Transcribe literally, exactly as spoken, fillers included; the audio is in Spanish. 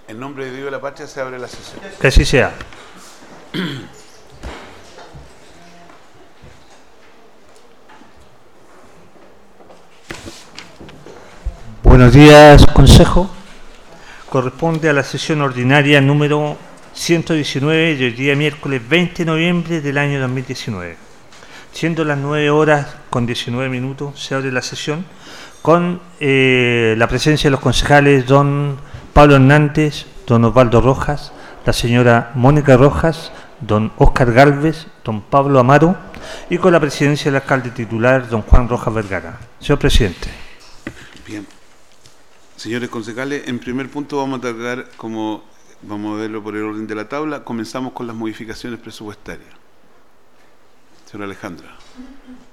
En nombre de Dios y de la patria se abre la sesión. Que así sea. Buenos días, Consejo. Corresponde a la sesión ordinaria número ciento diecinueve de hoy día miércoles veinte de noviembre del año dos mil diecinueve. Siendo las nueve horas con diecinueve minutos, se abre la sesión con eh, la presencia de los concejales don Pablo Hernández, don Osvaldo Rojas, la señora Mónica Rojas, don Óscar Gálvez, don Pablo Amaro y con la presidencia del alcalde titular, don Juan Rojas Vergara. Señor presidente. Bien. Señores concejales, en primer punto vamos a tratar, como vamos a verlo por el orden de la tabla, comenzamos con las modificaciones presupuestarias. Señora Alejandra.